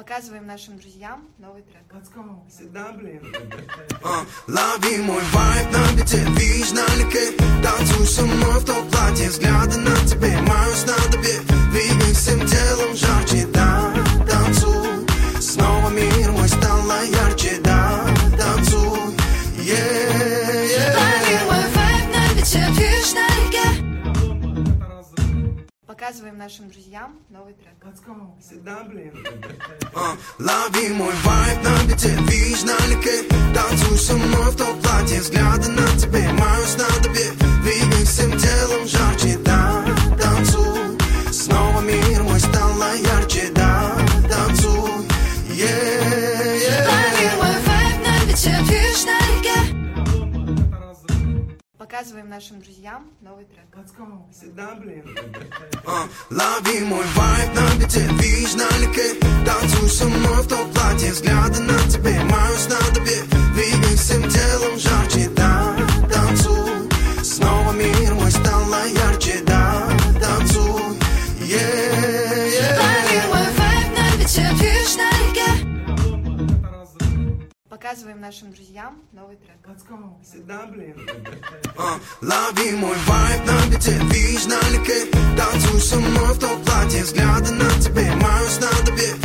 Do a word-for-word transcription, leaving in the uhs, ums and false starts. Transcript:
Показываем нашим друзьям новый трек. Let's go. Сюда, блин. Uh, лови мой вайб на бите, видишь налегке. Танцуй со мной в том платье, взгляды на тебе, мое снадобье. Двигай всем телом жарче, да, танцуй. Снова мир мой стало ярче, да, танцуй. Yeah, yeah. Лови мой вайб на бите, видишь налегке. Показываем нашим друзьям новый трек. Let's go. Сюда, блин. Uh, лови мой вайб на бите, видишь налегке. Танцуй со мной в том платье, взгляды на тебе, мое снадобье. Двигай всем телом жарче, да, танцуй. Снова мир мой стало ярче, да, танцуй. Yeah, yeah. Лови мой вайб на бите, видишь налегке. Показываем нашим друзьям новый трек. Let's go. Сюда, блин. Uh, лови мой вайб на бите, видишь налегке. Танцуй со мной в том платье, взгляды на тебе, мое снадобье. Двигай всем телом жарче, да, танцуй. Снова мир мой стало ярче, да, танцуй. Yeah, yeah. Лови мой вайб на бите, видишь налегке. Показываем нашим друзьям новый трек. Let's go. Сюда, блин. Uh, лови мой вайб на бите, видишь налегке. Танцуй со мной в том платье, взгляды на тебе, мое снадобье.